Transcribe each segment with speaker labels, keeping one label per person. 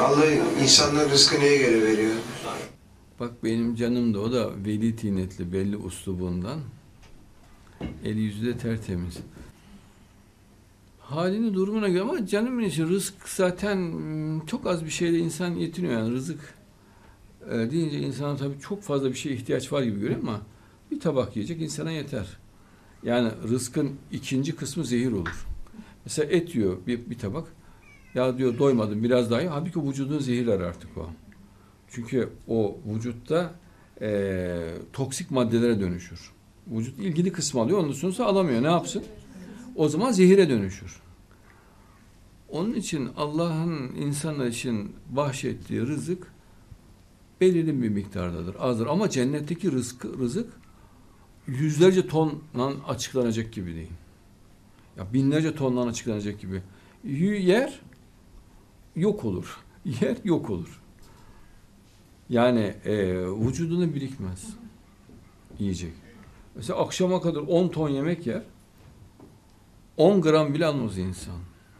Speaker 1: Allah insanların rızkı neye göre veriyor?
Speaker 2: Bak benim canım da o da veli tinetli belli uslubundan. Eli yüzü de tertemiz. Halini durumuna göre ama canımın için rızk zaten çok az bir şeyle insan yetiniyor. Yani rızık deyince insana tabii çok fazla bir şeye ihtiyaç var gibi görüyor ama bir tabak yiyecek insana yeter. Yani rızkın ikinci kısmı zehir olur. Mesela et yiyor bir tabak. Ya diyor doymadım biraz daha ye. Halbuki vücudun zehirler artık o. Çünkü o vücutta toksik maddelere dönüşür. Vücut ilgili kısmı alıyor, ondan sonra alamıyor. Ne yapsın? O zaman zehire dönüşür. Onun için Allah'ın insanlar için bahşettiği rızık belirli bir miktardadır, azdır. Ama cennetteki rızık yüzlerce tonla açıklanacak gibi değil. Ya binlerce tonla açıklanacak gibi. Yer yok olur. Yer yok olur. Yani vücuduna birikmez yiyecek. Mesela akşama kadar 10 ton yemek yer. 10 gram bile almaz insan.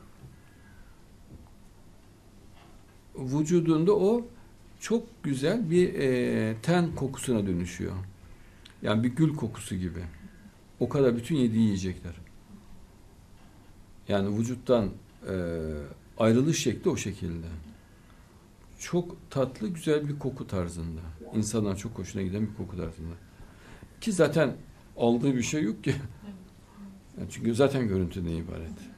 Speaker 2: Vücudunda o çok güzel bir ten kokusuna dönüşüyor. Yani bir gül kokusu gibi. O kadar bütün yediği yiyecekler. Yani vücuttan ayrılış şekli o şekilde. Çok tatlı, güzel bir koku tarzında. İnsanlar çok hoşuna giden bir koku tarzında. Ki zaten aldığı bir şey yok ki. Yani çünkü zaten görüntüden ibaret.